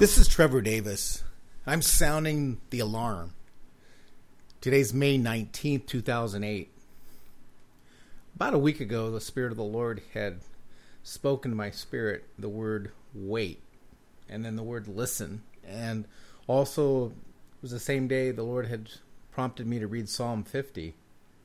This is Trevor Davis. I'm sounding the alarm. Today's May 19th, 2008. About a week ago, the Spirit of the Lord had spoken to my spirit the word wait, and then the word listen. And also, it was the same day the Lord had prompted me to read Psalm 50.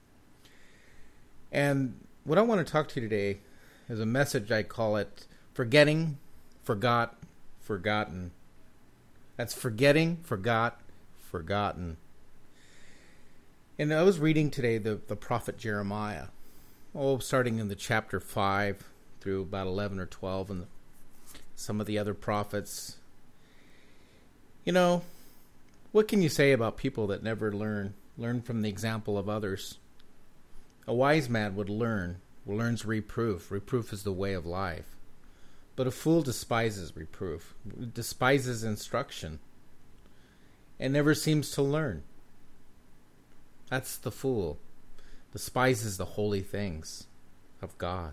And what I want to talk to you today is a message, I call it Forgetting, Forgot, Forgotten. That's forgetting, forgot, forgotten. And I was reading today the prophet Jeremiah, starting in the chapter 5 through about 11 or 12, and some of the other prophets. You know, what can you say about people that never learn from the example of others? A wise man learns reproof. Reproof is the way of life. But a fool despises reproof, despises instruction, and never seems to learn. That's the fool, despises the holy things of God.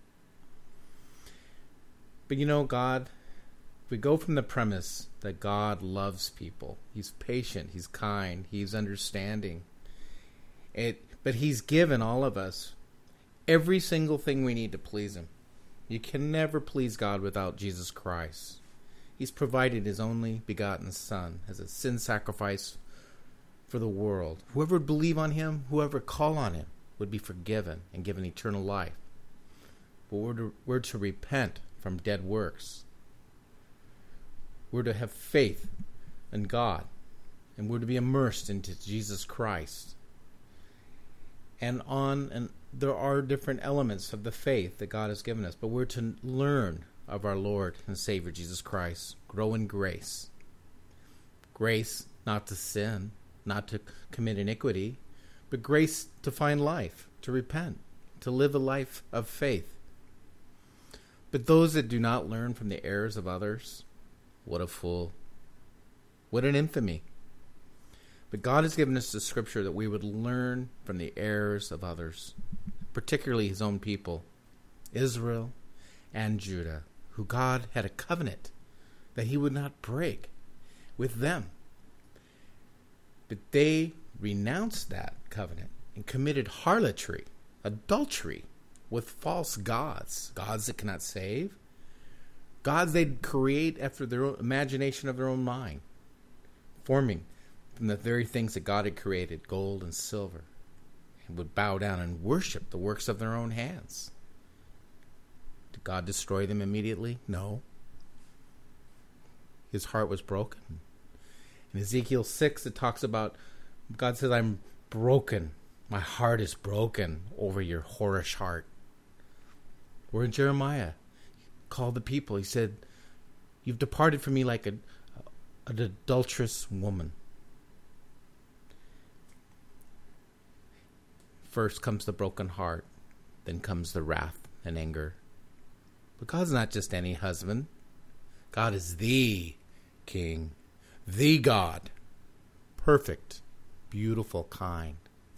But you know, God, we go from the premise that God loves people. He's patient, He's kind, He's understanding. But He's given all of us every single thing we need to please Him. You can never please God without Jesus Christ. He's provided His only begotten Son as a sin sacrifice for the world. Whoever would believe on Him, whoever call on Him, would be forgiven and given eternal life. But we're to repent from dead works. We're to have faith in God, and we're to be immersed into Jesus Christ. And there are different elements of the faith that God has given us, but we're to learn of our Lord and Savior Jesus Christ, grow in grace. Grace not to sin, not to commit iniquity, but grace to find life, to repent, to live a life of faith. But those that do not learn from the errors of others, what a fool, what an infamy. But God has given us the scripture that we would learn from the errors of others, particularly His own people, Israel and Judah, who God had a covenant that He would not break with them. But they renounced that covenant and committed harlotry, adultery with false gods that cannot save, gods they'd create after their own imagination of their own mind, forming from the very things that God had created, gold and silver, and would bow down and worship the works of their own hands. Did God destroy them immediately? No. His heart was broken. In Ezekiel 6, it talks about, God says, I'm broken. My heart is broken over your whorish heart. Or in Jeremiah, he called the people. He said, you've departed from me like an adulterous woman. First comes the broken heart, then comes the wrath and anger. But God's not just any husband. God is the King, the God, perfect, beautiful, kind.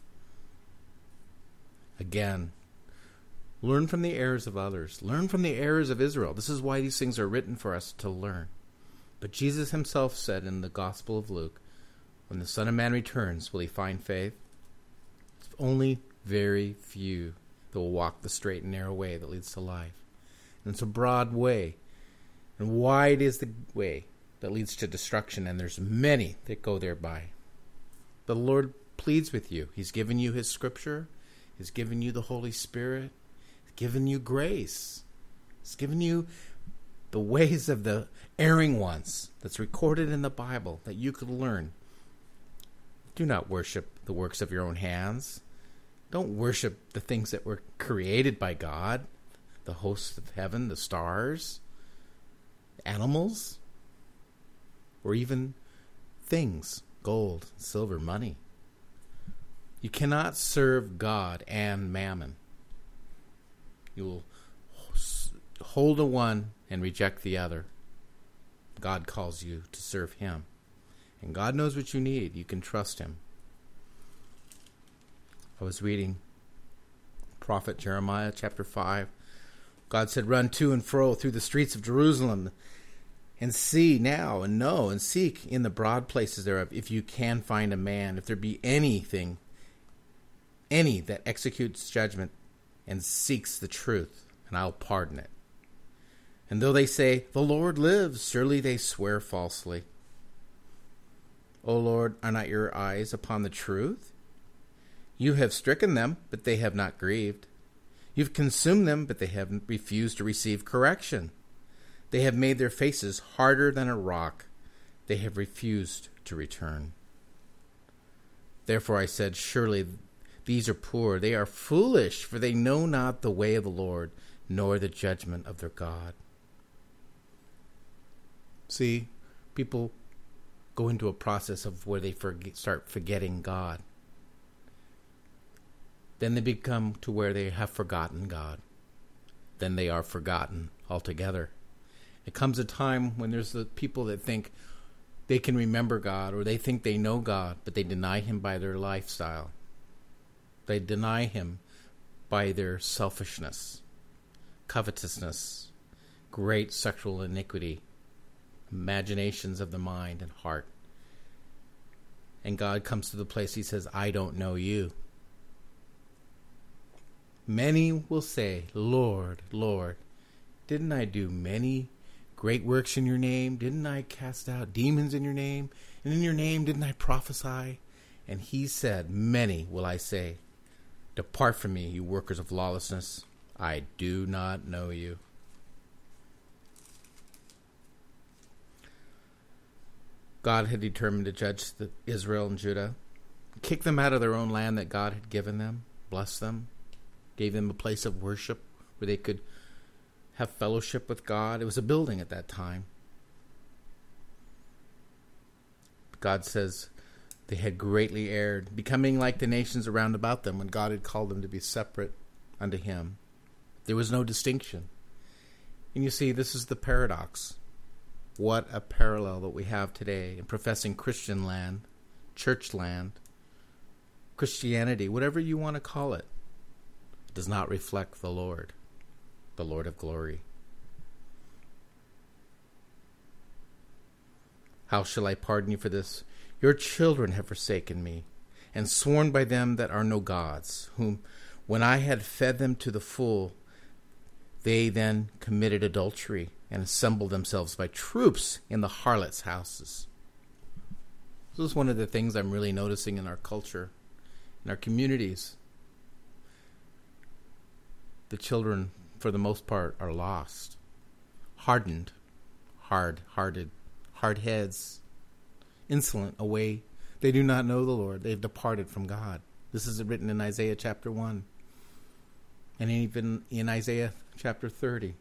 Again, learn from the errors of others. Learn from the errors of Israel. This is why these things are written for us to learn. But Jesus Himself said in the Gospel of Luke, when the Son of Man returns, will He find faith? Only very few that will walk the straight and narrow way that leads to life. And it's a broad way, and wide is the way that leads to destruction, and there's many that go thereby. The Lord pleads with you. He's given you His scripture. He's given you the Holy Spirit. He's given you grace. He's given you the ways of the erring ones that's recorded in the Bible that you could learn. Do not worship the works of your own hands. Don't worship the things that were created by God, the hosts of heaven, the stars, animals, or even things, gold, silver, money. You cannot serve God and mammon. You will hold to one and reject the other. God calls you to serve Him. And God knows what you need. You can trust Him. I was reading prophet Jeremiah chapter 5. God said, run to and fro through the streets of Jerusalem And see now, and know, and seek in the broad places thereof, if you can find a man, if there be anything, any that executes judgment and seeks the truth, and I'll pardon it. And though they say, the Lord lives, surely they swear falsely. O Lord, are not your eyes upon the truth? You have stricken them, but they have not grieved. You've consumed them, but they have refused to receive correction. They have made their faces harder than a rock. They have refused to return. Therefore I said, surely these are poor. They are foolish, for they know not the way of the Lord, nor the judgment of their God. See, people go into a process of where they start forgetting God. Then they become to where they have forgotten God. Then they are forgotten altogether. It comes a time when there's the people that think they can remember God, or they think they know God, but they deny Him by their lifestyle. They deny Him by their selfishness, covetousness, great sexual iniquity, imaginations of the mind and heart. And God comes to the place He says, I don't know you. Many will say, Lord, Lord, didn't I do many great works in your name? Didn't I cast out demons in your name? And in your name didn't I prophesy? And He said, many will I say, depart from me, you workers of lawlessness. I do not know you. God had determined to judge Israel and Judah, kick them out of their own land that God had given them, bless them, gave them a place of worship where they could have fellowship with God. It was a building at that time. God says they had greatly erred, becoming like the nations around about them when God had called them to be separate unto Him. There was no distinction. And you see, this is the paradox. What a parallel that we have today in professing Christian land, church land, Christianity, whatever you want to call it, does not reflect the Lord of glory. How shall I pardon you for this? Your children have forsaken me, and sworn by them that are no gods, whom, when I had fed them to the full, they then committed adultery, and assembled themselves by troops in the harlots' houses. This is one of the things I'm really noticing in our culture, in our communities. The children, for the most part, are lost, hardened, hard-hearted, hard heads, insolent, away. They do not know the Lord. They've departed from God. This is written in Isaiah chapter 1, and even in Isaiah chapter 30.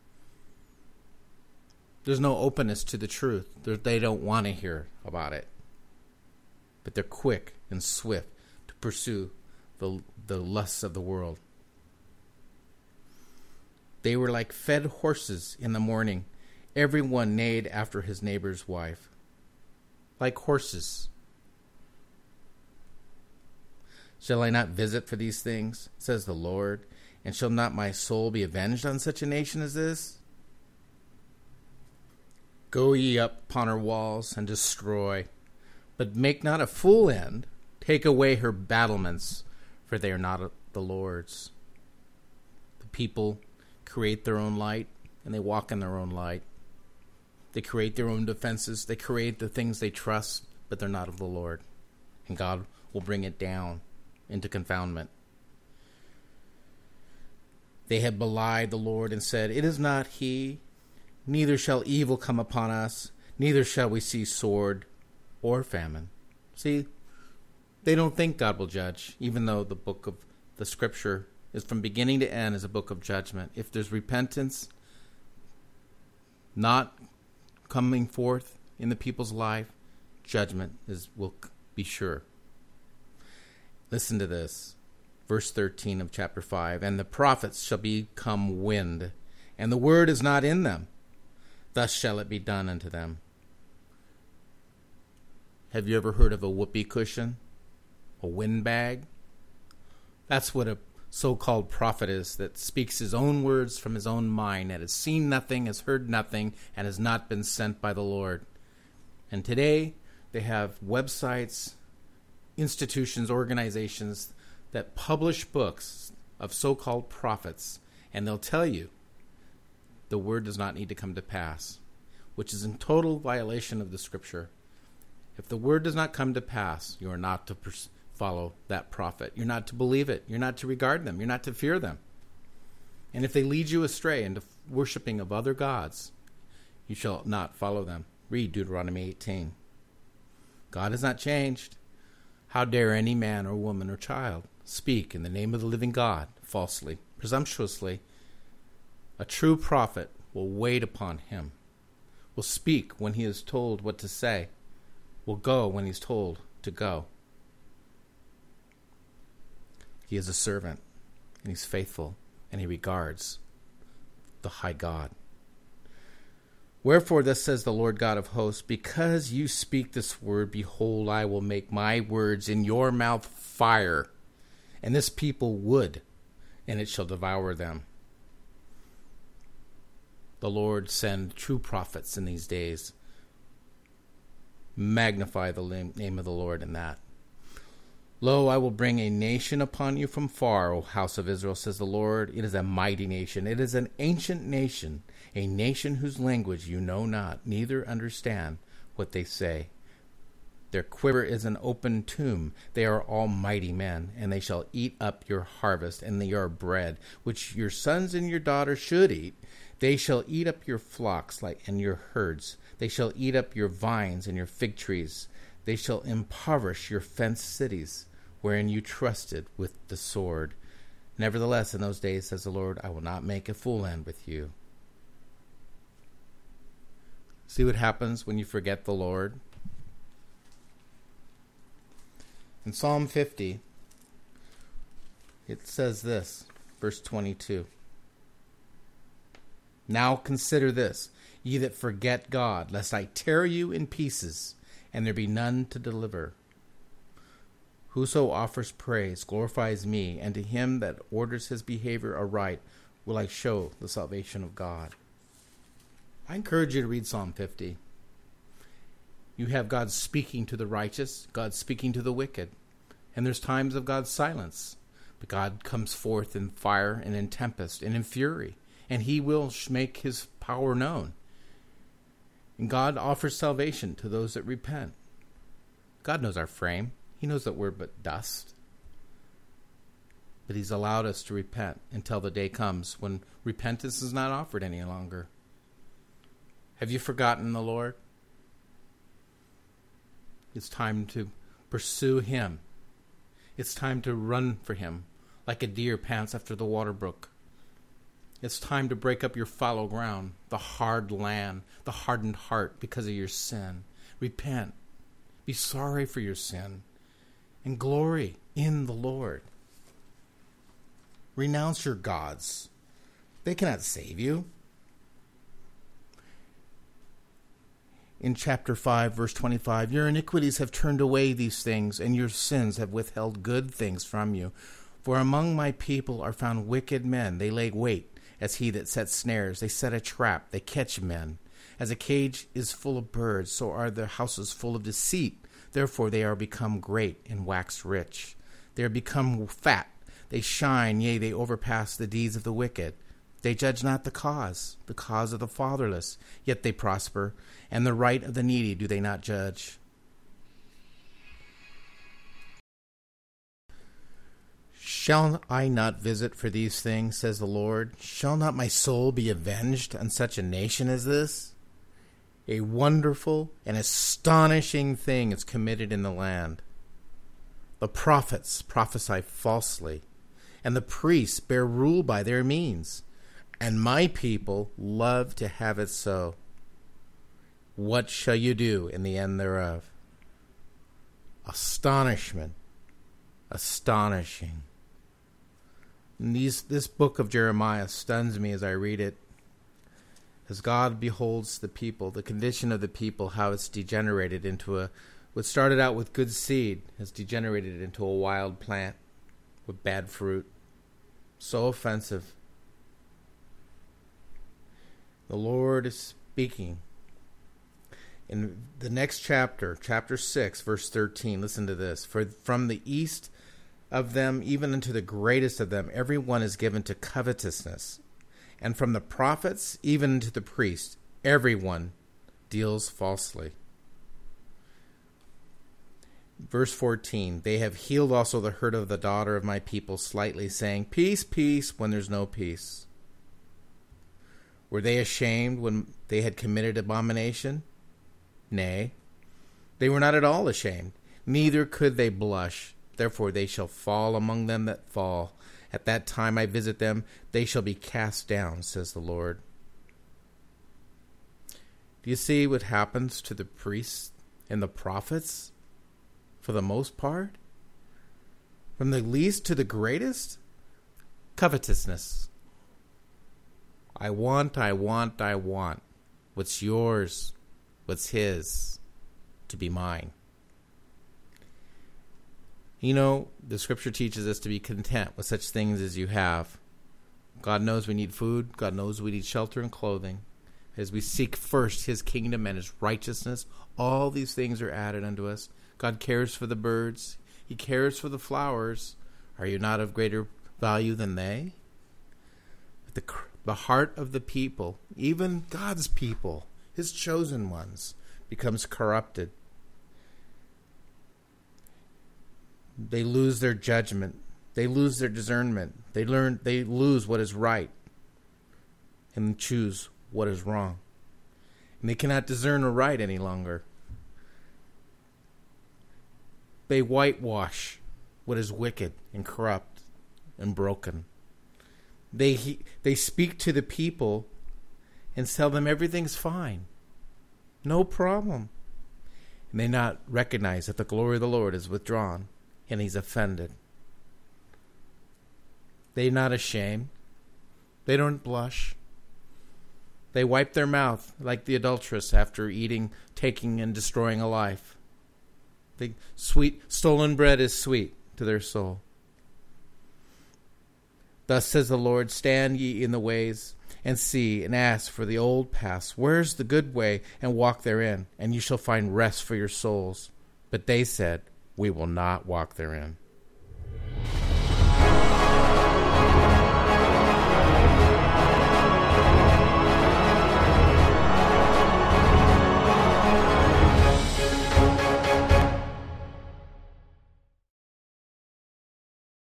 There's no openness to the truth. They don't want to hear about it. But they're quick and swift to pursue the lusts of the world. They were like fed horses in the morning. Everyone neighed after his neighbor's wife. Like horses. Shall I not visit for these things, says the Lord, and shall not my soul be avenged on such a nation as this? Go ye up upon her walls and destroy, but make not a full end. Take away her battlements, for they are not the Lord's. The people create their own light, and they walk in their own light. They create their own defenses. They create the things they trust, but they're not of the Lord. And God will bring it down into confoundment. They had belied the Lord and said, it is not He, neither shall evil come upon us, neither shall we see sword or famine. See, they don't think God will judge, even though the book of the Scripture is from beginning to end is a book of judgment. If there's repentance not coming forth in the people's life, judgment will be sure. Listen to this. Verse 13 of chapter 5. And the prophets shall become wind, and the word is not in them. Thus shall it be done unto them. Have you ever heard of a whoopee cushion? A windbag? That's what so-called prophet is that speaks his own words from his own mind, that has seen nothing, has heard nothing, and has not been sent by the Lord. And today they have websites, institutions, organizations that publish books of so-called prophets, and they'll tell you the word does not need to come to pass, which is in total violation of the Scripture. If the word does not come to pass, you are not to follow that prophet. You're not to believe it. You're not to regard them. You're not to fear them. And if they lead you astray into worshiping of other gods, you shall not follow them. Read Deuteronomy 18. God has not changed. How dare any man or woman or child speak in the name of the living God falsely, presumptuously? A true prophet will wait upon him, will speak when he is told what to say, will go when he's told to go. He is a servant, and he's faithful, and he regards the high God. Wherefore thus says the Lord God of hosts, because you speak this word, behold, I will make my words in your mouth fire, and this people wood, and it shall devour them. The Lord send true prophets in these days. Magnify the name of the Lord in that. Lo, I will bring a nation upon you from far, O house of Israel, says the Lord. It is a mighty nation. It is an ancient nation, a nation whose language you know not, neither understand what they say. Their quiver is an open tomb. They are all mighty men, and they shall eat up your harvest and your bread, which your sons and your daughters should eat. They shall eat up your flocks and your herds. They shall eat up your vines and your fig trees. They shall impoverish your fenced cities, wherein you trusted with the sword. Nevertheless, in those days, says the Lord, I will not make a full end with you. See what happens when you forget the Lord? In Psalm 50, it says this, verse 22. Now consider this, ye that forget God, lest I tear you in pieces, and there be none to deliver. Whoso offers praise glorifies me, and to him that orders his behavior aright will I show the salvation of God. I encourage you to read Psalm 50. You have God speaking to the righteous, God speaking to the wicked, and there's times of God's silence. But God comes forth in fire and in tempest and in fury, and he will make his power known. And God offers salvation to those that repent. God knows our frame. He knows that we're but dust. But he's allowed us to repent until the day comes when repentance is not offered any longer. Have you forgotten the Lord? It's time to pursue him. It's time to run for him like a deer pants after the water brook. It's time to break up your fallow ground, the hard land, the hardened heart because of your sin. Repent. Be sorry for your sin. And glory in the Lord. Renounce your gods. They cannot save you. In chapter 5, verse 25, your iniquities have turned away these things, and your sins have withheld good things from you. For among my people are found wicked men. They lay wait as he that sets snares. They set a trap. They catch men. As a cage is full of birds, so are their houses full of deceit. Therefore they are become great and waxed rich. They are become fat. They shine, yea, they overpass the deeds of the wicked. They judge not the cause of the fatherless, yet they prosper, and the right of the needy do they not judge. Shall I not visit for these things, says the Lord? Shall not my soul be avenged on such a nation as this? A wonderful and astonishing thing is committed in the land. The prophets prophesy falsely, and the priests bear rule by their means, and my people love to have it so. What shall you do in the end thereof? Astonishment. Astonishing. And this book of Jeremiah stuns me as I read it. As God beholds the people, the condition of the people, how it's degenerated into what started out with good seed has degenerated into a wild plant with bad fruit. So offensive. The Lord is speaking. In the next chapter, chapter 6, verse 13, listen to this. For from the east of them, even unto the greatest of them, every one is given to covetousness. And from the prophets, even unto the priests, every one deals falsely. Verse 14, they have healed also the hurt of the daughter of my people slightly, saying, peace, peace, when there's no peace. Were they ashamed when they had committed abomination? Nay, they were not at all ashamed, neither could they blush. Therefore they shall fall among them that fall. At that time I visit them, they shall be cast down, says the Lord. Do you see what happens to the priests and the prophets? For the most part, from the least to the greatest, covetousness. I want. What's yours, what's his, to be mine. You know, the scripture teaches us to be content with such things as you have. God knows we need food. God knows we need shelter and clothing. As we seek first his kingdom and his righteousness, all these things are added unto us. God cares for the birds. He cares for the flowers. Are you not of greater value than they? But the heart of the people, even God's people, his chosen ones, becomes corrupted. They lose their judgment. They lose their discernment. They lose what is right and choose what is wrong. And they cannot discern right any longer. They whitewash what is wicked and corrupt and broken. They speak to the people and tell them everything's fine. No problem. And they not recognize that the glory of the Lord is withdrawn and he's offended. They're not ashamed. They don't blush. They wipe their mouth like the adulteress after eating, taking, and destroying a life. The sweet stolen bread is sweet to their soul. Thus says the Lord, stand ye in the ways, and see, and ask for the old paths. Where's the good way, and walk therein, and you shall find rest for your souls. But they said, we will not walk therein.